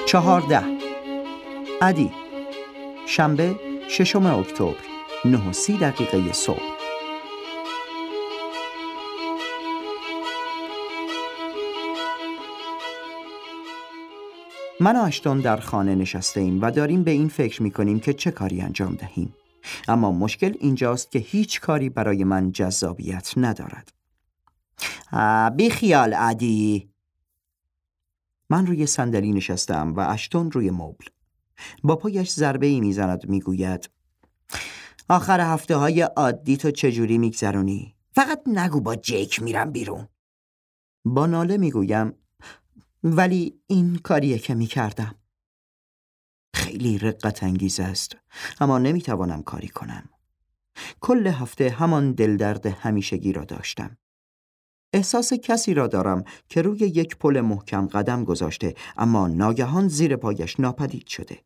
14. عدی، شنبه 6 اکتبر 9:30 صبح. من و اشتون در خانه نشسته ایم و داریم به این فکر می کنیم که چه کاری انجام دهیم. اما مشکل اینجاست که هیچ کاری برای من جذابیت ندارد. بی خیال عدی. من روی صندلی نشستم و اشتون روی مبل. با پایش ضربه‌ای میزند، میگوید آخر هفته های عادی تو چجوری میگذرونی؟ فقط نگو با جیک میرم بیرون. با ناله میگویم ولی این کاریه که میکردم. خیلی رقت انگیز است، اما نمیتوانم کاری کنم. کل هفته همان دلدرد همیشگی را داشتم. احساس کسی را دارم که روی یک پل محکم قدم گذاشته اما ناگهان زیر پایش ناپدید شده.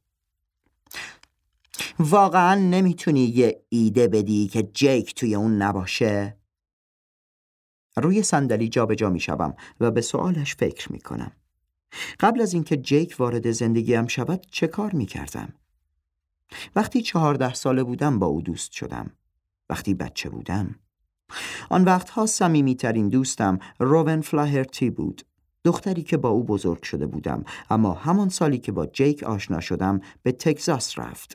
واقعا نمیتونی یه ایده بدی که جیک توی اون نباشه؟ روی صندلی جابجا میشوم و به سوالش فکر میکنم. قبل از اینکه جیک وارد زندگیم شود چه کار میکردم؟ وقتی 14 ساله بودم با او دوست شدم. وقتی بچه بودم آن وقتها صمیمی‌ترین دوستم روون فلاهرتی بود، دختری که با او بزرگ شده بودم، اما همان سالی که با جیک آشنا شدم به تگزاس رفت.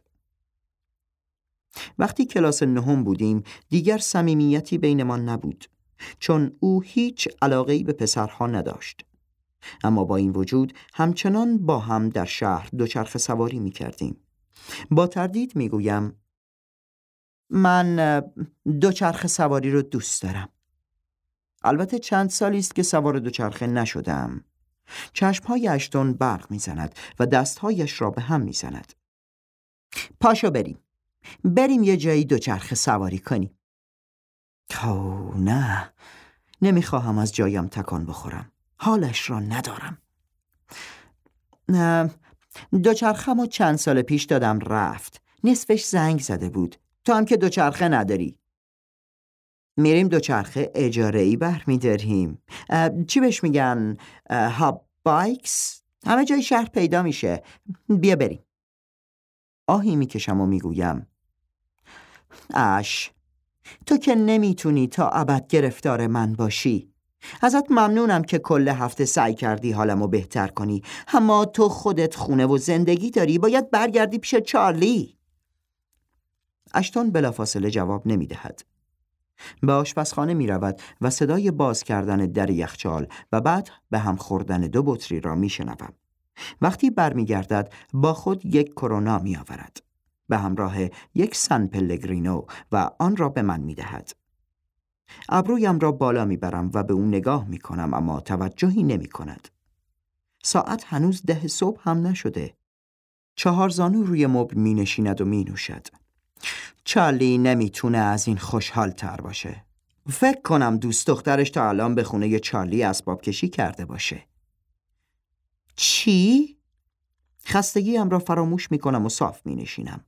وقتی کلاس 9 بودیم دیگر صمیمیتی بینمان نبود، چون او هیچ علاقه‌ای به پسرها نداشت. اما با این وجود همچنان با هم در شهر دوچرخه سواری می‌کردیم. با تردید می‌گویم من دوچرخه سواری رو دوست دارم. البته چند سالی است که سوار دوچرخه نشدم. چشم‌های اشتون برق می‌زند و دست‌هایش را به هم می‌زند. پاشو بریم یه جایی دوچرخه سواری کنیم. نه، نمیخواهم از جایم تکان بخورم. حالش را ندارم. دوچرخه‌مو چند سال پیش دادم رفت. نصفش زنگ زده بود. تو هم که دوچرخه نداری. میریم دوچرخه اجاره‌ای برمی‌داریم. چی بهش میگن؟ هاب بایکس؟ همه جای شهر پیدا میشه. بیا بریم. آهی میکشم و میگویم تو که نمیتونی تا ابد گرفتار من باشی. ازت ممنونم که کل هفته سعی کردی حالمو بهتر کنی، اما تو خودت خونه و زندگی داری، باید برگردی پیش چارلی. اشتون بلافاصله جواب نمیدهد. به آشپزخانه می رود و صدای باز کردن در یخچال و بعد به هم خوردن 2 بطری را می شنوم. وقتی برمی گردد با خود یک کرونا می آورد به همراه یک سن پلگرینو و آن را به من می دهد. ابرویم را بالا می برم و به اون نگاه می کنم، اما توجهی نمی کند. ساعت هنوز 10 صبح هم نشده. 4 زانو روی مبل می نشیند و می نوشد. چارلی نمیتونه از این خوشحال تر باشه. فکر کنم دوست دخترش تا الان به خونه چارلی اسباب کشی کرده باشه. چی؟ خستگیم را فراموش میکنم و صاف می نشینم.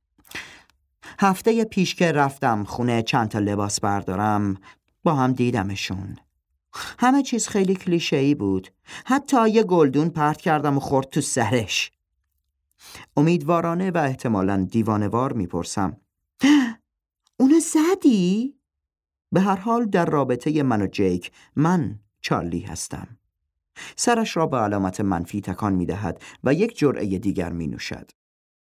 هفته پیش که رفتم خونه چند تا لباس بردارم با هم دیدمشون. همه چیز خیلی کلیشه‌ای بود. حتی یه گلدون پرت کردم و خورد تو سرش. امیدوارانه و احتمالاً دیوانه‌وار میپرسم اونو زدی؟ به هر حال در رابطه من و جیک من چارلی هستم. سرش را به علامت منفی تکان می دهد و یک جرعه دیگر می نوشد.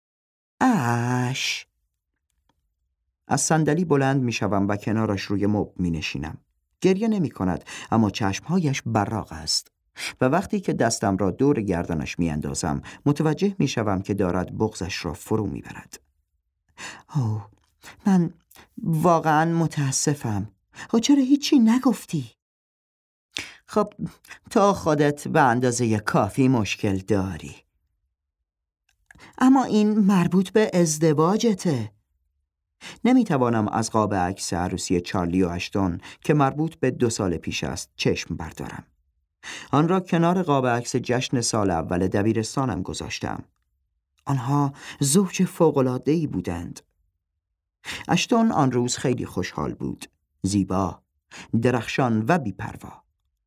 از صندلی بلند می شوم و کنارش روی مبل می نشینم. گریه نمی کند، اما چشمهایش براق است و وقتی که دستم را دور گردنش می اندازم متوجه می شوم که دارد بغضش را فرو می برد. من واقعا متاسفم. چرا هیچی نگفتی؟ خب تو خودت به اندازه کافی مشکل داری. اما این مربوط به ازدواجته. نمیتوانم از قاب عکس عروسی چارلی و اشتون که مربوط به 2 سال پیش است چشم بردارم. آن را کنار قاب عکس جشن سال اول دبیرستانم گذاشتم. آنها زوج فوق‌العاده‌ای بودند. اشتون آن روز خیلی خوشحال بود، زیبا، درخشان و بی‌پروا.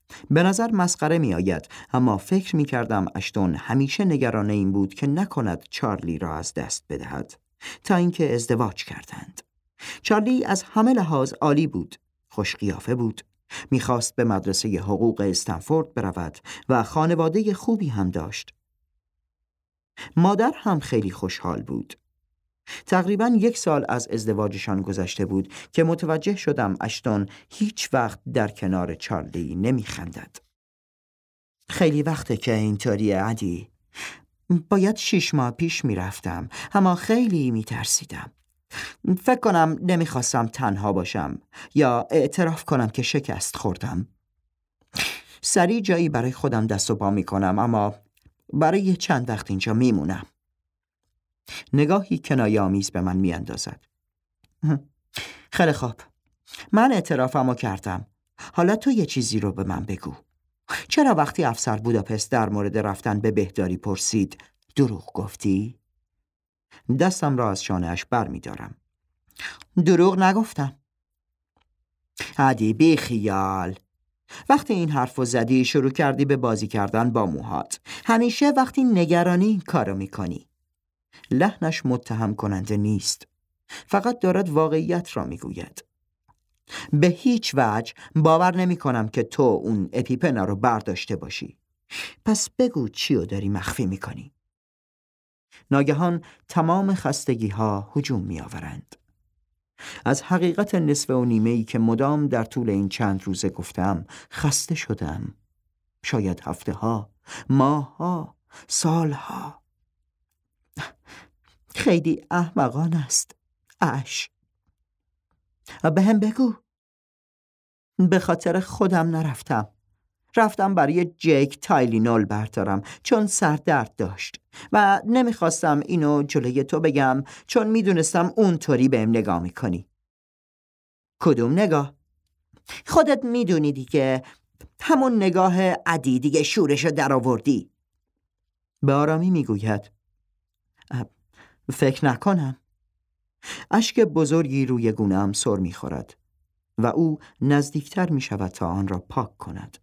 به نظر مسخره می آید، اما فکر می کردم اشتون همیشه نگران این بود که نکند چارلی را از دست بدهد تا اینکه ازدواج کردند. چارلی از همه لحاظ عالی بود، خوش قیافه بود، میخواست به مدرسه حقوق استنفورد برود و خانواده خوبی هم داشت. مادر هم خیلی خوشحال بود. تقریباً 1 سال از ازدواجشان گذشته بود که متوجه شدم اشتون هیچ وقت در کنار چارلی نمیخندد. خیلی وقته که اینطوریه عدی. باید 6 ماه پیش میرفتم، اما خیلی میترسیدم. فکر کنم نمیخواستم تنها باشم یا اعتراف کنم که شکست خوردم. سریع جایی برای خودم دست و پا میکنم، اما برای چند وقت اینجا میمونم. نگاهی کنایه‌آمیز به من میاندازد. خیلی خوب، من اعترافمو کردم. حالا تو یه چیزی رو به من بگو. چرا وقتی افسر بوداپست در مورد رفتن به بهداری پرسید دروغ گفتی؟ دستم را از شانه‌اش بر می دارم. دروغ نگفتم. عادی بی خیال. وقتی این حرفو زدی شروع کردی به بازی کردن با موهات. همیشه وقتی نگرانی این کارو میکنی. لحنش متهم کننده نیست، فقط دارد واقعیت را میگوید. به هیچ وجه باور نمی کنم که تو اون اپیپنا رو برداشته باشی. پس بگو چیو داری مخفی میکنی. ناگهان تمام خستگی ها هجوم می آورند. از حقیقت نصف و نیمه‌ای که مدام در طول این چند روزه گفتم خسته شدم. شاید هفته ها، ماه ها، سال ها. خیلی احمقان است. به هم بگو. به خاطر خودم نرفتم. رفتم برای جیک تایلینول بردارم چون سردرد داشت و نمیخواستم اینو جلوی تو بگم چون میدونستم اونطوری بهم نگاه میکنی. کدوم نگاه؟ خودت میدونی دیگه، همون نگاه عدی دیگه، شورشو در آوردی. به آرامی میگوید. فکر نکنم. اشک بزرگی روی گونه‌ام سر میخورد و او نزدیکتر میشود تا آن را پاک کند.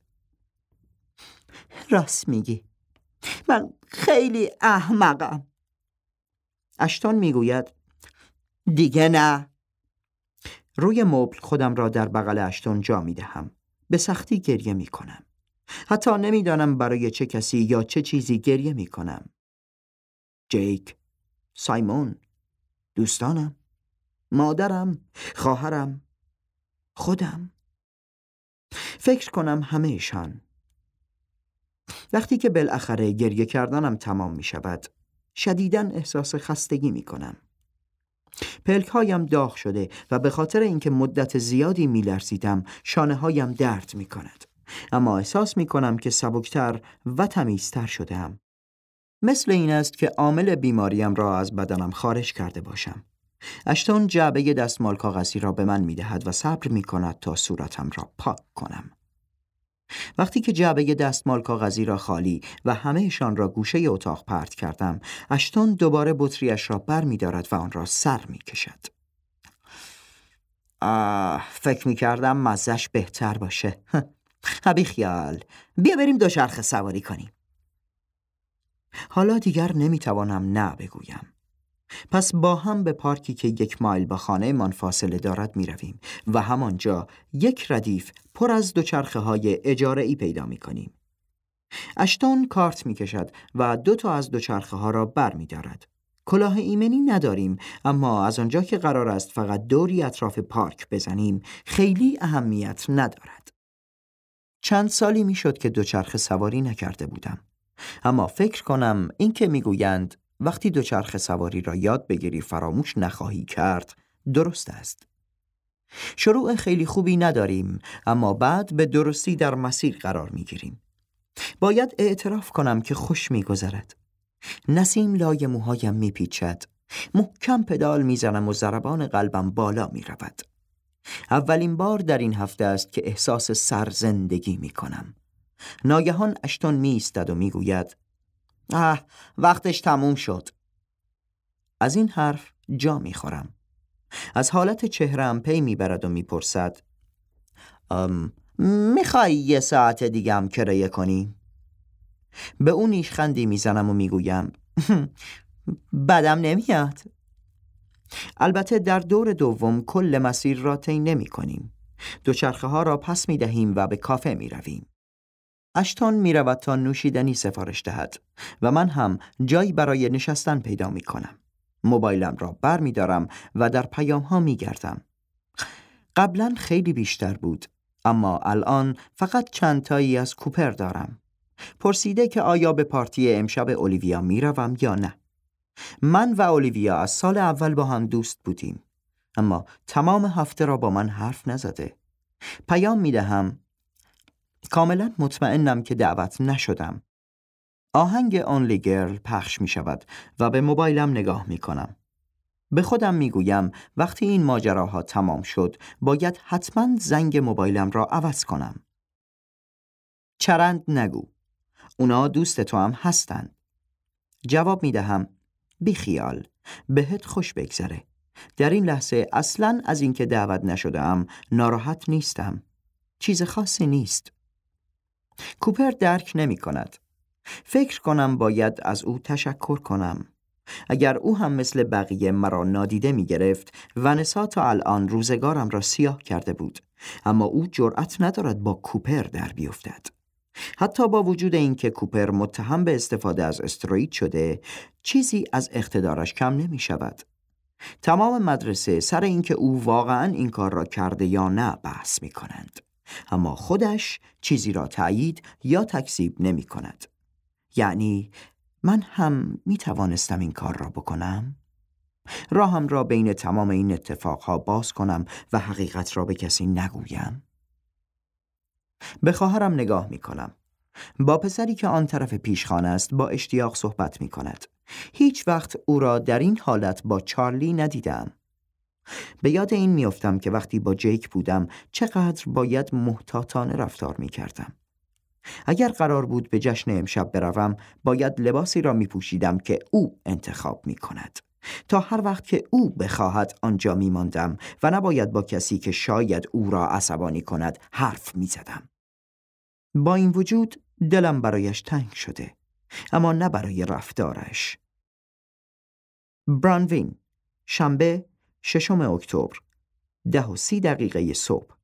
راست میگی، من خیلی احمقم. اشتون میگوید دیگه نه. روی مبل خودم را در بغل اشتون جا میدهم. به سختی گریه میکنم. حتی نمیدانم برای چه کسی یا چه چیزی گریه میکنم. جیک، سایمون، دوستانم، مادرم، خواهرم، خودم. فکر کنم همه‌شان. وقتی که بالاخره گریه کردنم تمام می شود، شدیداً احساس خستگی می کنم. پلک‌هایم داغ شده و به خاطر اینکه مدت زیادی می لرزیدم شانه هایم درد می کند. اما احساس می کنم که سبکتر و تمیزتر شده‌ام. مثل این است که عامل بیماریم را از بدنم خارج کرده باشم. اشتون جعبه دستمال کاغذی را به من می دهد و صبر می کند تا صورتم را پاک کنم. وقتی که جعبه دستمال کاغذی را خالی و همه‌شان را گوشه اتاق پرت کردم، اشتون دوباره بطریش را بر می دارد و آن را سر می کشد. فکر می کردم مزه‌اش بهتر باشه. بی خیال، بیا بریم دوچرخه سواری کنیم. حالا دیگر نمی توانم نه بگویم. پس با هم به پارکی که 1 مایل با خانه من فاصله دارد می رویم و همانجا یک ردیف پر از دوچرخه های اجاره‌ای پیدا می کنیم. اشتون کارت می کشد و 2 تا از دوچرخه ها را بر می دارد. کلاه ایمنی نداریم، اما از آنجا که قرار است فقط دوری اطراف پارک بزنیم خیلی اهمیت ندارد. چند سالی می شد که دوچرخه سواری نکرده بودم، اما فکر کنم این که می گویند وقتی دوچرخه سواری را یاد بگیری فراموش نخواهی کرد درست است. شروع خیلی خوبی نداریم، اما بعد به درستی در مسیر قرار می گیریم. باید اعتراف کنم که خوش می گذرد. نسیم لای موهایم می پیچد. محکم پدال می زنم و ضربان قلبم بالا می رود. اولین بار در این هفته است که احساس سرزندگی می کنم. ناگهان اشتون می ایستد و می گوید وقتش تموم شد. از این حرف جا می خورم. از حالت چهره‌ام پی می برد و می پرسد میخوای 1 ساعت دیگه هم کرایه کنی؟ به اون نیشخندی میزنم و میگویم بدم نمیاد. البته در دور دوم کل مسیر را طی نمی کنیم. دوچرخه ها را پس می دهیم و به کافه می رویم. اشتون می رود تا نوشیدنی سفارش دهد و من هم جایی برای نشستن پیدا می کنم. موبایلم را بر می دارم و در پیام ها می گردم. قبلا خیلی بیشتر بود، اما الان فقط چند تایی از کوپر دارم. پرسیده که آیا به پارتی امشب اولیویا می روم یا نه. من و اولیویا از سال اول با هم دوست بودیم، اما تمام هفته را با من حرف نزده. پیام می دهم کاملا مطمئنم که دعوت نشدم. آهنگ Only Girl پخش می شود و به موبایلم نگاه می کنم. به خودم می گویم وقتی این ماجراها تمام شد باید حتما زنگ موبایلم را عوض کنم. چرند نگو، اونا دوست تو هم هستن. جواب می دهم بی خیال، بهت خوش بگذره. در این لحظه اصلاً از اینکه دعوت نشدم ناراحت نیستم. چیز خاصی نیست. کوپر درک نمی کند. فکر کنم باید از او تشکر کنم. اگر او هم مثل بقیه مرا نادیده می گرفت، ونسا تا الان روزگارم را سیاه کرده بود، اما او جرأت ندارد با کوپر در بیفتد. حتی با وجود اینکه کوپر متهم به استفاده از استروئید شده، چیزی از اقتدارش کم نمی شود. تمام مدرسه سر اینکه او واقعاً این کار را کرده یا نه بحث می کنند، اما خودش چیزی را تأیید یا تکذیب نمی کند. یعنی من هم می توانستم این کار را بکنم؟ راهم را بین تمام این اتفاقها باز کنم و حقیقت را به کسی نگویم؟ به خواهرم نگاه می کنم. با پسری که آن طرف پیشخانه است با اشتیاق صحبت می کند. هیچ وقت او را در این حالت با چارلی ندیدم. به یاد این می افتم که وقتی با جیک بودم چقدر باید محتاطانه رفتار می کردم. اگر قرار بود به جشن امشب بروم باید لباسی را می پوشیدم که او انتخاب می کند. تا هر وقت که او بخواهد آنجا می ماندم و نباید با کسی که شاید او را عصبانی کند حرف می زدم. با این وجود دلم برایش تنگ شده، اما نه برای رفتارش. برانوین، شنبه 6 اکتبر، 10:30 صبح.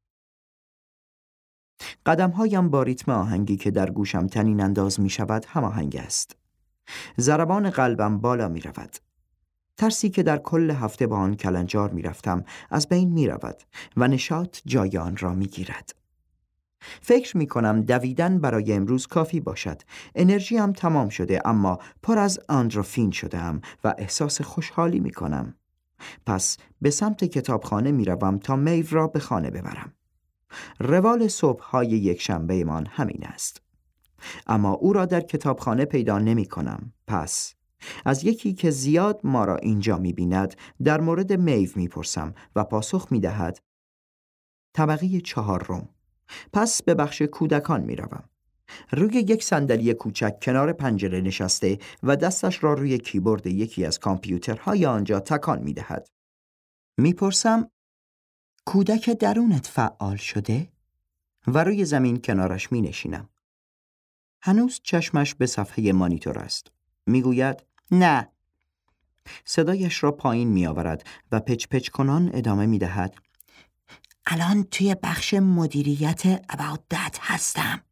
قدمهایم با ریتم آهنگی که در گوشم طنین انداز می شود هماهنگ است. ضربان قلبم بالا می رود. ترسی که در کل هفته با آن کلنجار می رفتم از بین می رود و نشاط جای آن را می گیرد. فکر می کنم دویدن برای امروز کافی باشد. انرژیم تمام شده، اما پر از اندروفین شدم و احساس خوشحالی می کنم. پس به سمت کتابخانه می روم تا میو را به خانه ببرم. روال صبح‌های یک شنبه من همین است. اما او را در کتابخانه پیدا نمی کنم. پس از یکی که زیاد ما را اینجا می بیند در مورد میو می پرسم و پاسخ می دهد طبقه 4. پس به بخش کودکان می روم. روی یک صندلی کوچک کنار پنجره نشسته و دستش را روی کیبورد یکی از کامپیوترهای آنجا تکان می دهد. می پرسم کودک درونت فعال شده؟ و روی زمین کنارش می نشینم. هنوز چشمش به صفحه مانیتور است. می گوید نه. صدایش را پایین می آورد و پچ پچ کنان ادامه می دهد الان توی بخش مدیریت about that هستم.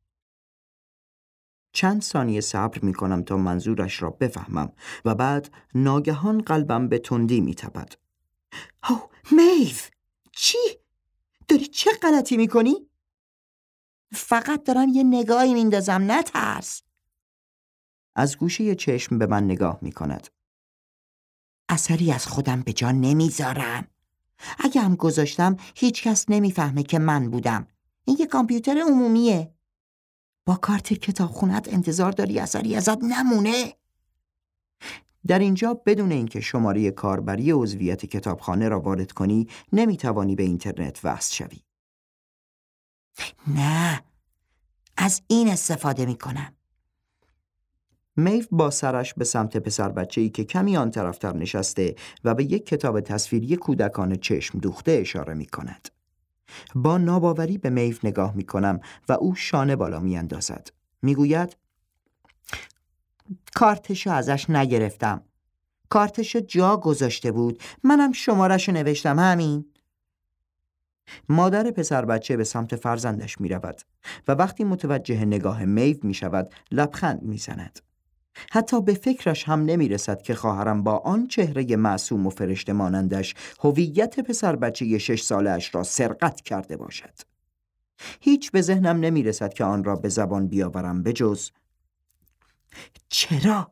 چند ثانیه صبر می کنم تا منظورش را بفهمم و بعد ناگهان قلبم به تندی می تپد. میو، چی؟ داری چه غلطی می کنی؟ فقط دارم یه نگاهی میندازم، نترس. از گوشه چشم به من نگاه می کند. اثری از خودم به جا نمیذارم. اگه هم گذاشتم هیچ کس نمیفهمه که من بودم. این یه کامپیوتر عمومیه. با کارت کتابخونت انتظار داری اثری ازت نمونه؟ در اینجا بدون اینکه شماره کاربری عضویت کتابخانه را وارد کنی نمیتوانی به اینترنت وصل شوی. نه، از این استفاده میکنم. میو با سرش به سمت پسر بچه‌ای که کمی آن طرفتر نشسته و به یک کتاب تصویری کودکان چشم دوخته اشاره می کند. با ناباوری به میو نگاه می کنم و او شانه بالا می اندازد. می گوید کارتشو ازش نگرفتم. کارتشو جا گذاشته بود. منم شماره‌شو نوشتم، همین. مادر پسر بچه به سمت فرزندش می رود و وقتی متوجه نگاه میو می شود لبخند می زند. حتی به فکرش هم نمی رسد که خواهرم با آن چهره معصوم و فرشته مانندش هویت پسر بچه 6 سالش را سرقت کرده باشد. هیچ به ذهنم نمی رسد که آن را به زبان بیاورم بجز چرا؟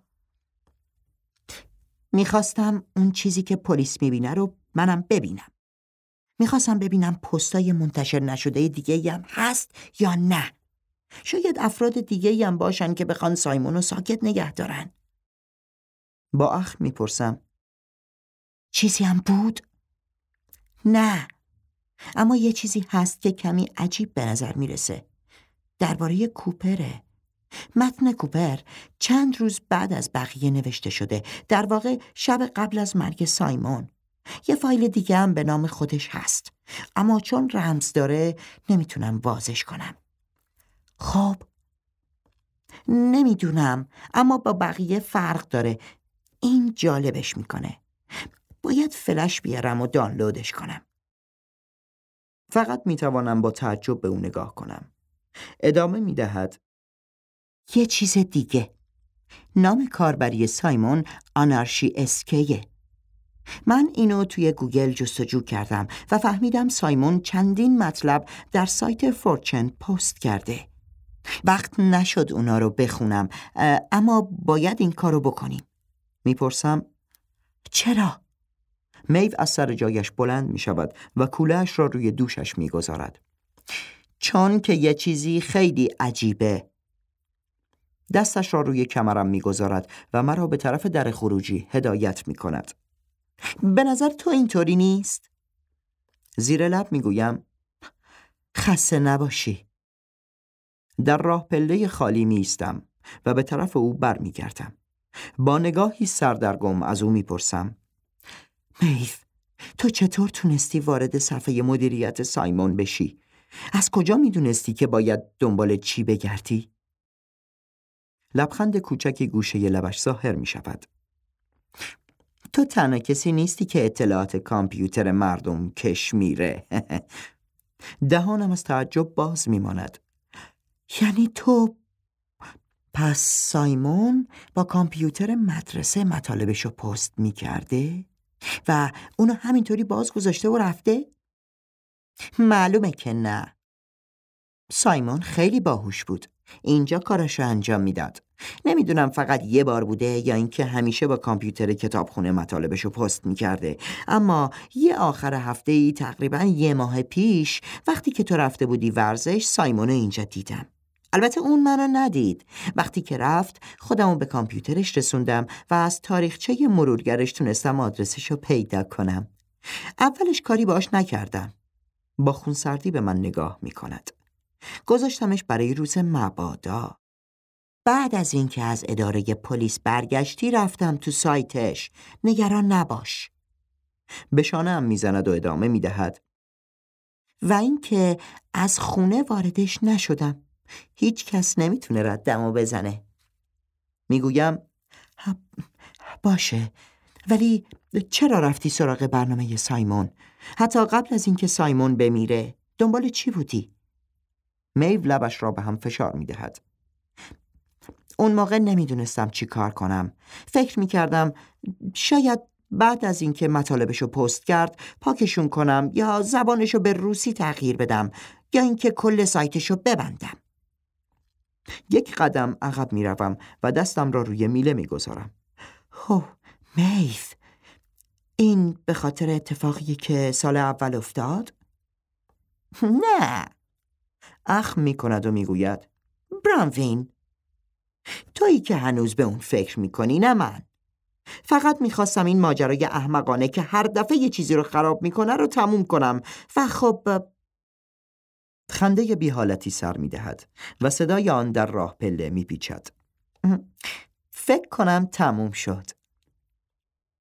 میخواستم اون چیزی که پلیس میبینه رو منم ببینم. میخواستم ببینم پستای منتشر نشده دیگه هم هست یا نه. شاید افراد دیگه هم باشن که بخوان سایمونو ساکت نگه دارن. با اخم میپرسم چیزی هم بود؟ نه، اما یه چیزی هست که کمی عجیب به نظر میرسه. درباره کوپره. متن کوپر چند روز بعد از بقیه نوشته شده، در واقع شب قبل از مرگ سایمون. یه فایل دیگه هم به نام خودش هست، اما چون رمز داره نمیتونم بازش کنم. خب نمیدونم، اما با بقیه فرق داره. این جالبش میکنه. باید فلش بیارم و دانلودش کنم. فقط میتوانم با تعجب به اون نگاه کنم. ادامه میدهد یه چیز دیگه. نام کاربری سایمون آنارشی اسکیه. من اینو توی گوگل جستجو کردم و فهمیدم سایمون چندین مطلب در سایت فورچن پست کرده. وقت نشد اونا رو بخونم، اما باید این کارو بکنیم. میپرسم چرا؟ میو از سر جایش بلند می شود و کوله‌اش را روی دوشش می گذارد. چون که یه چیزی خیلی عجیبه. دستش را روی کمرم می گذارد و مرا به طرف در خروجی هدایت می کند. به نظر تو اینطوری نیست؟ زیر لب می گویم خسته نباشی. در راه پله خالی می ایستم و به طرف او بر می گردم. با نگاهی سردرگم از او می پرسم میو، تو چطور تونستی وارد صفحه مدیریت سایمون بشی؟ از کجا می دونستی که باید دنبال چی بگردی؟ لبخند کوچکی گوشه لبش ظاهر می شود. تو تنها کسی نیستی که اطلاعات کامپیوتر مردم کش میره. دهانم از تعجب باز می ماند. یعنی تو پس سایمون با کامپیوتر مدرسه مطالبشو پست می کرده و اونو همینطوری باز گذاشته و رفته؟ معلومه که نه. سایمون خیلی باهوش بود. اینجا کارشو انجام میداد. نمیدونم فقط یه بار بوده یا اینکه همیشه با کامپیوتر کتابخونه مطالبشو پست میکرده، اما یه آخر هفته‌ای تقریبا 1 ماه پیش وقتی که تو رفته بودی ورزش سایمونو اینجا دیدم. البته اون منو ندید. وقتی که رفت خودمو به کامپیوترش رسوندم و از تاریخچه مرورگرش تونستم آدرسشو پیدا کنم. اولش کاری باش نکردم. با خونسردی به من نگاه میکند. گذاشتمش برای روز مبادا. بعد از اینکه از اداره پلیس برگشتی رفتم تو سایتش. نگران نباش. به شانه‌ام میزند و ادامه میدهد و اینکه از خونه واردش نشدم. هیچ کس نمیتونه ردمو بزنه. میگویم باشه، ولی چرا رفتی سراغ برنامه سایمون؟ حتی قبل از اینکه سایمون بمیره دنبال چی بودی؟ میو لبش را به هم فشار میدهد. اون موقع نمیدونستم چی کار کنم. فکر میکردم شاید بعد از اینکه مطالبشو پست کرد پاکشون کنم یا زبانشو به روسی تغییر بدم یا اینکه کل سایتشو ببندم. یک قدم عقب میروم و دستم را روی میله میگذارم. میو، این به خاطر اتفاقی که سال اول افتاد؟ نه. اخم میکند و میگوید برانوین، تویی که هنوز به اون فکر میکنی، نه من. فقط میخواستم این ماجرای احمقانه که هر دفعه یه چیزی رو خراب میکنه رو تموم کنم و خب. خنده بی حالتی سر میدهد و صدای آن در راه پله میپیچد. فکر کنم تموم شد.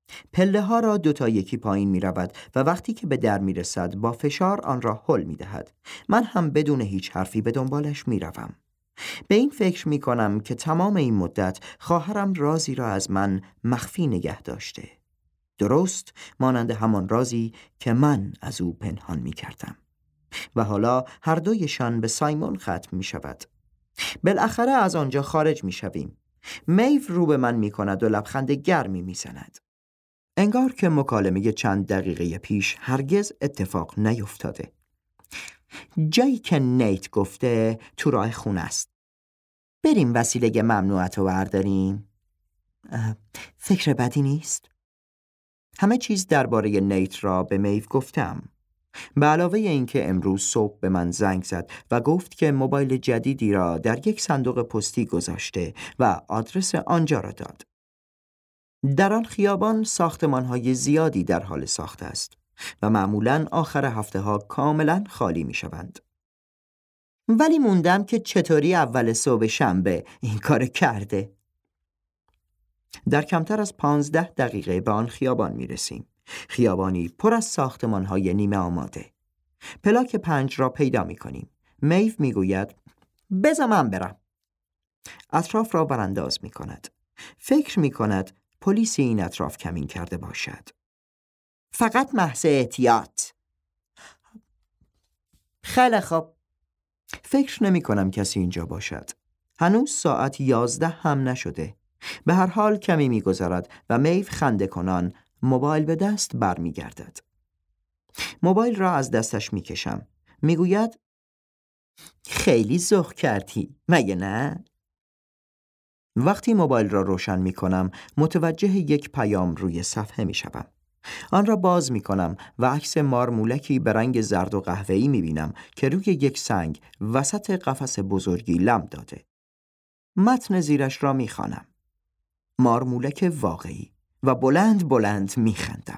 پله ها را 2 تا یکی پایین می رود و وقتی که به در می رسد با فشار آن را هل می دهد. من هم بدون هیچ حرفی به دنبالش می روم. به این فکر می کنم که تمام این مدت خواهرم رازی را از من مخفی نگه داشته. درست مانند همان رازی که من از او پنهان می کردم. و حالا هر دویشان به سایمون ختم می شود. بالاخره از آنجا خارج می شویم. میو رو به من می کند و لبخند گرمی می زند. انگار که مکالمه چند دقیقه پیش هرگز اتفاق نیفتاده. جایی که نیت گفته تو راه خونه است. بریم وسیله ممنوعت رو برداریم. فکر بدی نیست؟ همه چیز درباره نیت را به میو گفتم. به علاوه اینکه امروز صبح به من زنگ زد و گفت که موبایل جدیدی را در یک صندوق پستی گذاشته و آدرس آنجا را داد. در آن خیابان ساختمان‌های زیادی در حال ساخته است و معمولاً آخر هفته‌ها کاملاً خالی می‌شوند. ولی موندم که چطوری اول صبح شنبه این کار کرده. در کمتر از 15 دقیقه به آن خیابان می‌رسیم. خیابانی پر از ساختمان‌های نیمه آماده. پلاک 5 را پیدا می‌کنیم. میو می‌گوید بذار من برم. اطراف را برانداز می‌کند. فکر می‌کند پلیس این اطراف کمین کرده باشد. فقط محض احتیاط. خیلی خوب. فکر نمی کنم کسی اینجا باشد. هنوز ساعت 11 هم نشده. به هر حال کمی می گذرد و میو خنده کنان موبایل به دست بر می گردد. موبایل را از دستش می کشم. می گوید خیلی ذوق کردی مگه نه؟ وقتی موبایل را روشن می کنم متوجه یک پیام روی صفحه می شوم. آن را باز می کنم و عکس مارمولکی به رنگ زرد و قهوه‌ای می بینم که روی یک سنگ وسط قفس بزرگی لم داده. متن زیرش را می خوانم. مارمولک واقعی و بلند بلند می خندم.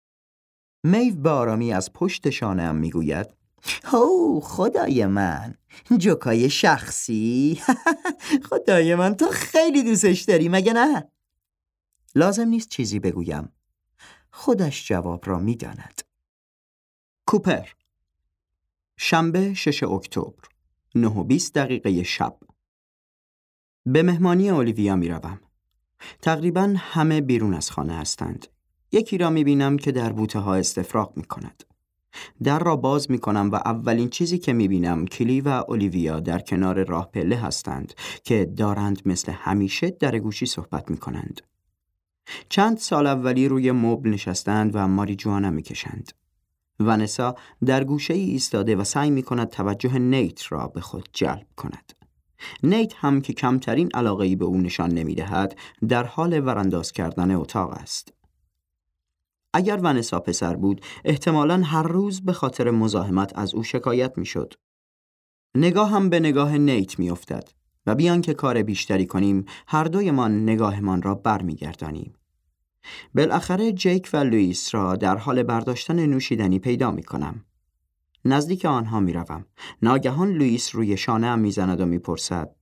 میو به آرامی از پشت شانه‌ام می گوید او خدای من، جوکای شخصی. خدای من تو خیلی دوستش داری مگه نه؟ لازم نیست چیزی بگویم. خودش جواب را می داند. کوپر، شنبه 6 اکتبر 9:20 شب. به مهمانی اولیویا می روم. تقریباً همه بیرون از خانه هستند. یکی را می بینم که در بوته ها استفراغ می کند. در را باز می کنم و اولین چیزی که می بینم کلی و اولیویا در کنار راه پله هستند که دارند مثل همیشه در گوشی صحبت می کنند. چند سال اولی روی مبل نشستند و ماریجوانا می کشند. ونسا در گوشه ای ایستاده و سعی می کند توجه نیت را به خود جلب کند. نیت هم که کمترین علاقه‌ای به او نشان نمی دهد در حال ورانداز کردن اتاق است. اگر ونسا پسر بود احتمالاً هر روز به خاطر مزاحمت از او شکایت می شد. نگاه هم به نگاه نیت می افتد و بیان که کار بیشتری کنیم هر دویمان نگاهمان را بر می گردانیم. بالاخره جیک و لوئیس را در حال برداشتن نوشیدنی پیدا می کنم. نزدیک آنها می روم. ناگهان لوئیس روی شانه‌ام می زند و می پرسد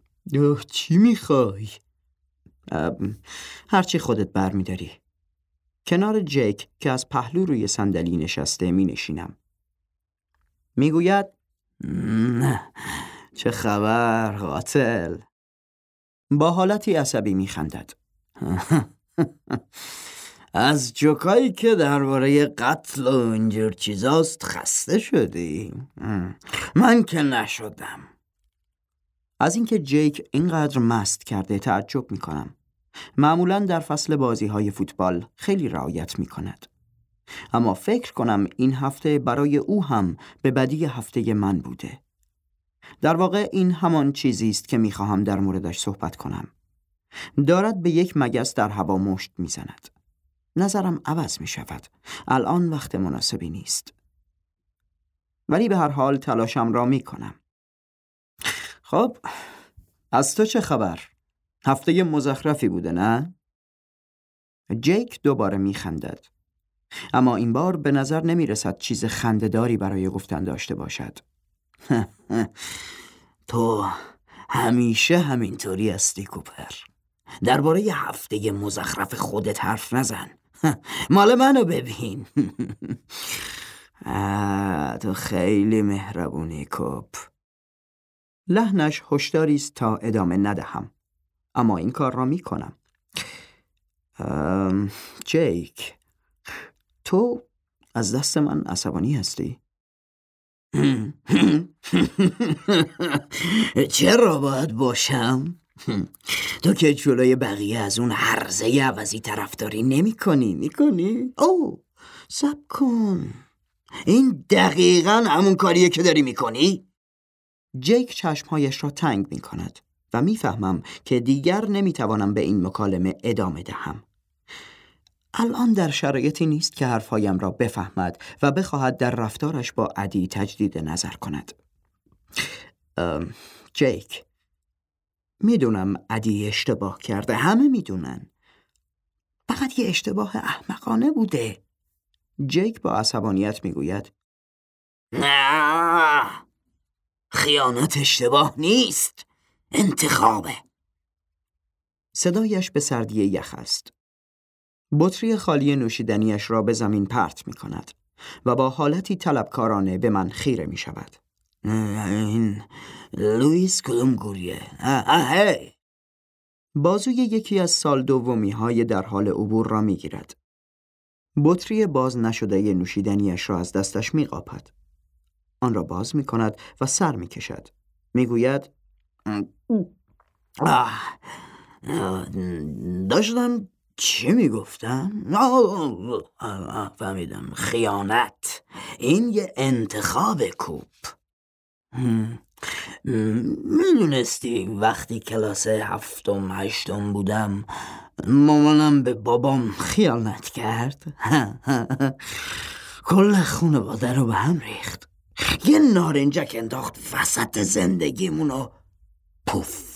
چی می خوای؟ هرچی خودت بر می داری. کنار جیک که از پهلو روی صندلی نشسته می نشینم. می گوید چه خبر قاتل؟ با حالتی عصبی می خندد. از جوکایی که درباره قتل و اینجور چیزاست خسته شدی؟ من که نشدم. از اینکه جیک اینقدر مست کرده تعجب می کنم. معمولاً در فصل بازی‌های فوتبال خیلی رعایت می‌کند. اما فکر کنم این هفته برای او هم به بدی هفته من بوده. در واقع این همان چیزی است که می‌خواهم در موردش صحبت کنم. دارد به یک مگس در هوا مشت می‌زند. نظرم عوض می‌شود. الان وقت مناسبی نیست. ولی به هر حال تلاشم را می‌کنم. خب، از تو چه خبر؟ هفته مزخرفی بوده نه؟ جیک دوباره میخندد. اما این بار به نظر نمیرسد چیز خنده‌داری برای گفتن داشته باشد. تو همیشه همینطوری هستی کوپر. درباره هفته مزخرف خودت حرف نزن. مال منو ببین. تو خیلی مهربونی کوپ. لحنش هشداری است تا ادامه ندهم، اما این کار را می کنم. جیک، تو از دست من عصبانی هستی؟ چرا باید باشم؟ تو که جلوی بقیه از اون هرزه عوضی طرفداری میکنی؟ اوه، صبر کن، این دقیقاً همون کاریه که داری میکنی؟ جیک چشمهایش را تنگ می کند و میفهمم که دیگر نمیتوانم به این مکالمه ادامه دهم. الان در شرایطی نیست که حرفهایم را بفهمد و بخواهد در رفتارش با عدی تجدید نظر کند. جیک، میدونم عدی اشتباه کرده، همه میدونن، فقط یه اشتباه احمقانه بوده. جیک با عصبانیت میگوید نه، خیانت اشتباه نیست، انتخابه. صدایش به سردی یخ است. بطری خالی نوشیدنیش را به زمین پرت می کند و با حالتی طلبکارانه به من خیره می شود. این لوئیس کدوم گوریه؟ هی! بازوی یکی از سال دومی های در حال عبور را می گیرد. بطری باز نشده نوشیدنیش را از دستش می قاپد. آن را باز می کند و سر می کشد. می گوید داشتم چی میگفتم؟ فهمیدم، خیانت. این یه انتخاب کوپ. میدونستی وقتی کلاس 7 8 بودم مامانم به بابام خیانت کرد؟ کل خانواده رو به هم ریخت، یه نارنجک انداخت وسط زندگیمونو. پوف.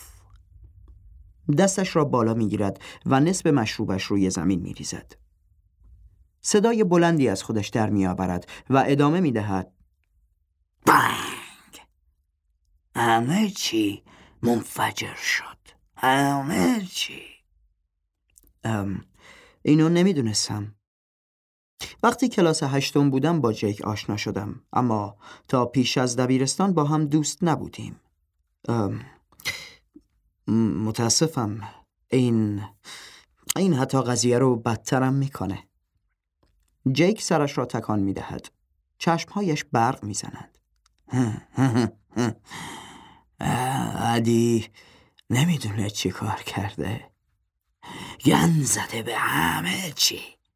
دستش را بالا می گیرد و نصف مشروبش روی زمین می ریزد. صدای بلندی از خودش در می آورد و ادامه می دهد بانگ. همه چی منفجر شد، همه چی. اینو نمی دونستم. وقتی کلاس 8 بودم با جیک آشنا شدم، اما تا پیش از دبیرستان با هم دوست نبودیم. متاسفم. این حتی قضیه رو بدترم میکنه. جیک سرش را تکان میدهد. چشمهایش برق میزنند. عدی نمیدونه چی کار کرده، گن زده به همه چی.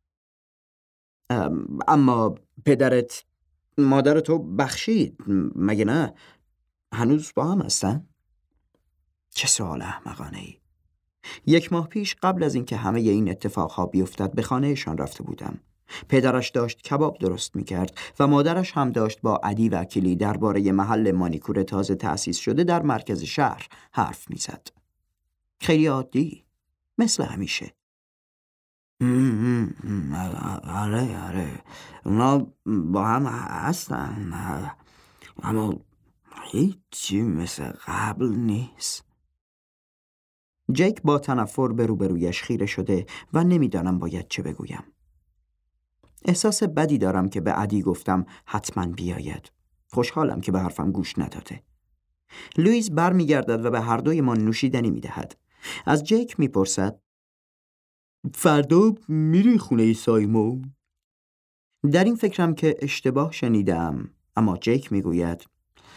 اما مادرتو بخشید، مگه نه؟ هنوز با هم هستن؟ چه سوال احمقانه ای. 1 ماه پیش قبل از اینکه همه این اتفاقها بیفتد به خانهشان رفته بودم. پدرش داشت کباب درست میکرد و مادرش هم داشت با عدی وکیلی درباره محل مانیکور تازه تأسیس شده در مرکز شهر حرف میزد. خیلی عادی، مثل همیشه. آره اونا با هم هستن، اما هیچی مثل قبل نیست. جیک با تنفر به روبرویش خیره شده و نمیدانم باید چه بگویم. احساس بدی دارم که به عدی گفتم حتما بیاید. خوشحالم که به حرفم گوش نداده. لوئیس بر می گردد و به هر دوی ما نوشیدنی می دهد. از جیک می پرسد فردا میری خونه سایمون؟ در این فکرم که اشتباه شنیدم، اما جیک می گوید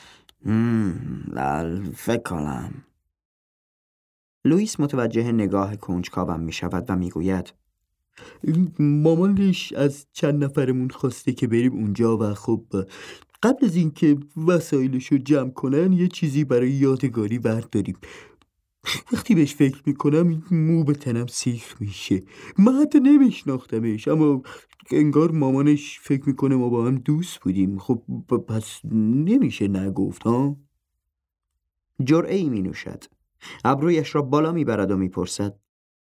فکر کنم. لوئیس متوجه نگاه کنجکاوم می شود و می گوید مامانش از چند نفرمون خواسته که بریم اونجا و خب قبل از اینکه وسایلشو جمع کنن یه چیزی برای یادگاری برداریم. وقتی بهش فکر میکنم مو به تنم سیخ میشه. من حتی نمیشناختمش، اما انگار مامانش فکر میکنه ما با هم دوست بودیم. خب پس نمیشه نگفت ها؟ جرعه ای می نوشد. ابرویش را بالا میبرد و میپرسد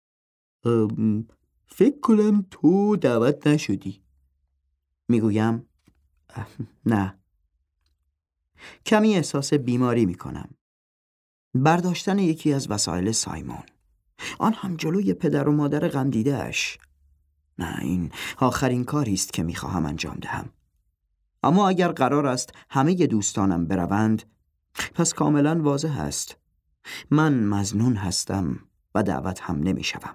فکر کنم تو دعوت نشدی. میگویم نه. کمی احساس بیماری میکنم. برداشتن یکی از وسایل سایمون، آن هم جلوی پدر و مادر غمدیده‌اش. نه، این آخرین کاری است که میخواهم انجام دهم. اما اگر قرار است همه دوستانم بروند، پس کاملا واضح است من مظنون هستم و دعوت هم نمیشوم.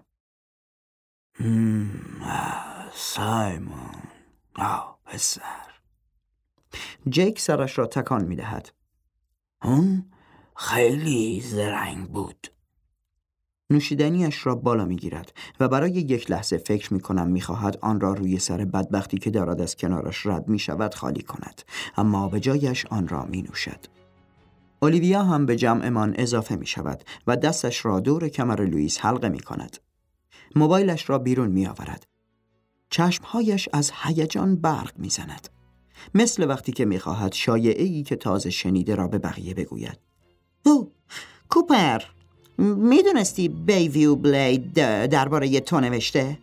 سایمون، پسر. جیک سرش را تکان میدهد. اون خیلی زرنگ بود. نوشیدنیش را بالا میگیرد و برای یک لحظه فکر میکنم میخواهد آن را روی سر بدبختی که دارد از کنارش رد میشود خالی کند، اما به جایش آن را مینوشد. اولیویا هم به جمعمان اضافه میشود و دستش را دور کمر لوئیس حلقه میکند. موبایلش را بیرون میآورد. چشمهایش از هیجان برق میزند، مثل وقتی که میخواهد شایعه‌ای که تازه شنیده را به بقیه بگوید. کوپر، میدونستی بیویو بلید درباره تو نوشته؟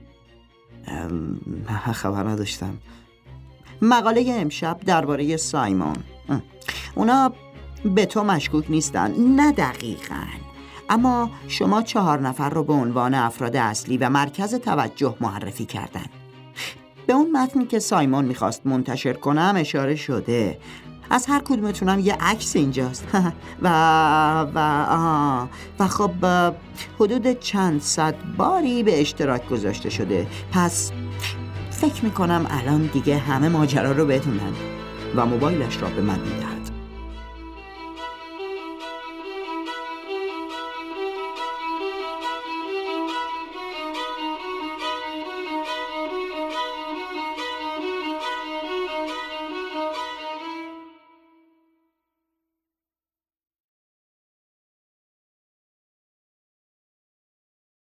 خبر نداشتم. مقاله امشب درباره سایمون. اونا به تو مشکوک نیستن. نه دقیقاً، اما شما 4 نفر رو به عنوان افراد اصلی و مرکز توجه معرفی کردن. به اون متنی که سایمون میخواست منتشر کنم اشاره شده. از هر کدومتونم یه عکس اینجاست. و خب حدود چند صد باری به اشتراک گذاشته شده. پس فکر میکنم الان دیگه همه ماجرا رو بدونن. و موبایلش را به من میدهد.